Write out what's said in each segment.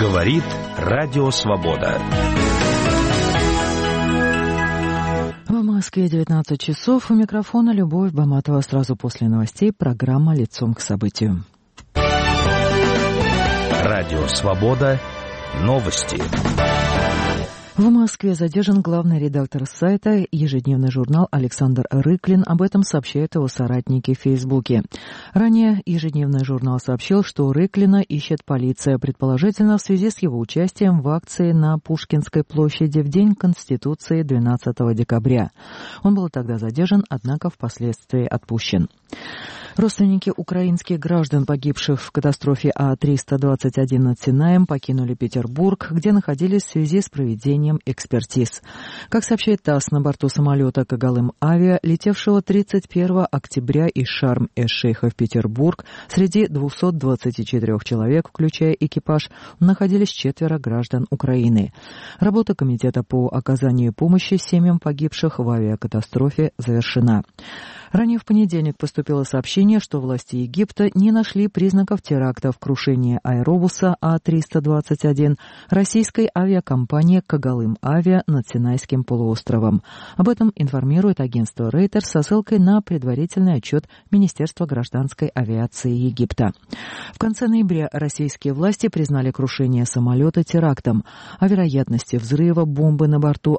Говорит Радио Свобода. В Москве 19 часов. У микрофона Любовь Баматова. Сразу после новостей программа «Лицом к событию». Радио Свобода. Новости. В Москве задержан главный редактор сайта «Ежедневный журнал» Александр Рыклин. Об этом сообщают его соратники в Фейсбуке. Ранее «Ежедневный журнал» сообщил, что Рыклина ищет полиция, предположительно в связи с его участием в акции на Пушкинской площади в День Конституции 12 декабря. Он был тогда задержан, однако впоследствии отпущен. Родственники украинских граждан, погибших в катастрофе А-321 над Синаем, покинули Петербург, где находились в связи с проведением экспертиз. Как сообщает ТАСС, на борту самолета «Когалым-Авиа», летевшего 31 октября из Шарм-эш-Шейха в Петербург, среди 224 человек, включая экипаж, находились 4 граждан Украины. Работа Комитета по оказанию помощи семьям погибших в авиакатастрофе завершена. Ранее в понедельник поступило сообщение, что власти Египта не нашли признаков теракта в крушении аэробуса А-321 российской авиакомпании «Когалым-Авиа» над Синайским полуостровом. Об этом информирует агентство Reuters со ссылкой на предварительный отчет Министерства гражданской авиации Египта. В конце ноября российские власти признали крушение самолета терактом. О вероятности взрыва бомбы на борту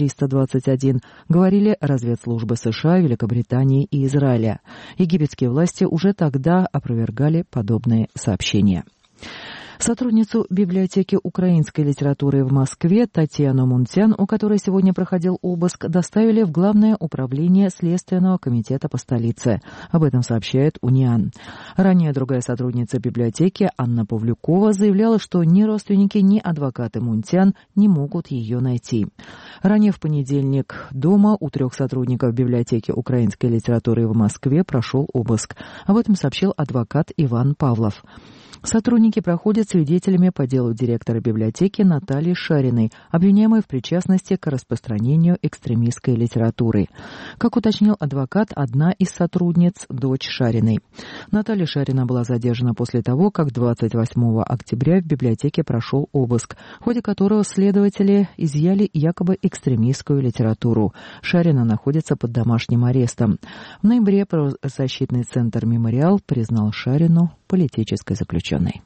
А-321 говорили разведслужбы США, Великобритании и Израиля. Египетские власти уже тогда опровергали подобные сообщения. Сотрудницу библиотеки украинской литературы в Москве Татьяну Мунтян, у которой сегодня проходил обыск, доставили в Главное управление Следственного комитета по столице. Об этом сообщает УНИАН. Ранее другая сотрудница библиотеки Анна Павлюкова заявляла, что ни родственники, ни адвокаты Мунтян не могут ее найти. Ранее в понедельник дома у 3 сотрудников библиотеки украинской литературы в Москве прошел обыск. Об этом сообщил адвокат Иван Павлов. Сотрудники проходят свидетелями по делу директора библиотеки Натальи Шариной, обвиняемой в причастности к распространению экстремистской литературы. Как уточнил адвокат, одна из сотрудниц – дочь Шариной. Наталья Шарина была задержана после того, как 28 октября в библиотеке прошел обыск, в ходе которого следователи изъяли якобы экстремистскую литературу. Шарина находится под домашним арестом. В ноябре правозащитный центр «Мемориал» признал Шарину политической заключенной.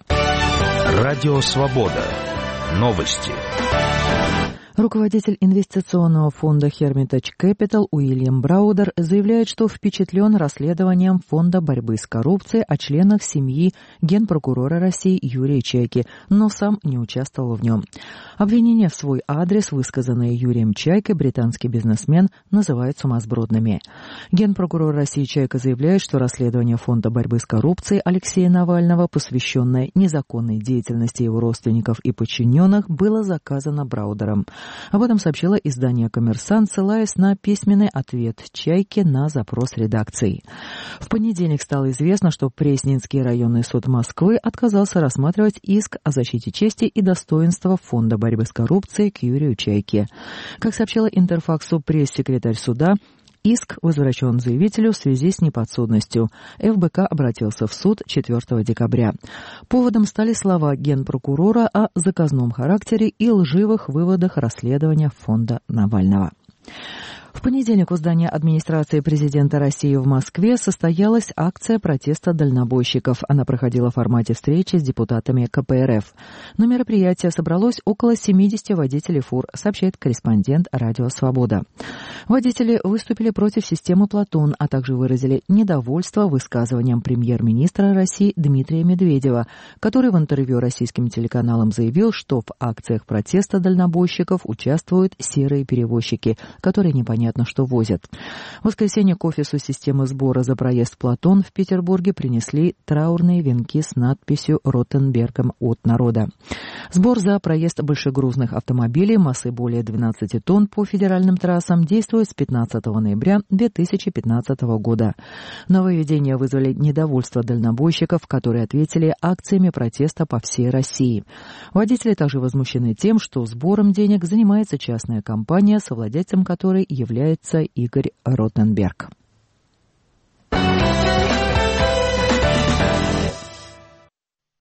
Радио Свобода. Новости. Руководитель инвестиционного фонда Hermitage Capital Уильям Браудер заявляет, что впечатлен расследованием Фонда борьбы с коррупцией о членах семьи генпрокурора России Юрия Чайки, но сам не участвовал в нем. Обвинения в свой адрес, высказанные Юрием Чайкой, британский бизнесмен называет сумасбродными. Генпрокурор России Чайка заявляет, что расследование Фонда борьбы с коррупцией Алексея Навального, посвященное незаконной деятельности его родственников и подчиненных, было заказано Браудером. Об этом сообщило издание «Коммерсант», ссылаясь на письменный ответ Чайки на запрос редакции. В понедельник стало известно, что Пресненский районный суд Москвы отказался рассматривать иск о защите чести и достоинства Фонда борьбы с коррупцией к Юрию Чайке. Как сообщила Интерфаксу пресс-секретарь суда, иск возвращен заявителю в связи с неподсудностью. ФБК обратился в суд 4 декабря. Поводом стали слова генпрокурора о заказном характере и лживых выводах расследования фонда Навального. В понедельник у здания администрации президента России в Москве состоялась акция протеста дальнобойщиков. Она проходила в формате встречи с депутатами КПРФ. На мероприятие собралось около 70 водителей фур, сообщает корреспондент «Радио Свобода». Водители выступили против системы «Платон», а также выразили недовольство высказыванием премьер-министра России Дмитрия Медведева, который в интервью российским телеканалам заявил, что в акциях протеста дальнобойщиков участвуют серые перевозчики, которые непонятно что возят. В воскресенье к офису системы сбора за проезд в Платон в Петербурге принесли траурные венки с надписью «Ротенбергом от народа». Сбор за проезд большегрузных автомобилей массой более 12 тонн по федеральным трассам действует с 15 ноября 2015 года. Нововведения вызвали недовольство дальнобойщиков, которые ответили акциями протеста по всей России. Водители также возмущены тем, что сбором денег занимается частная компания, совладельцем которой является Игорь Ротенберг.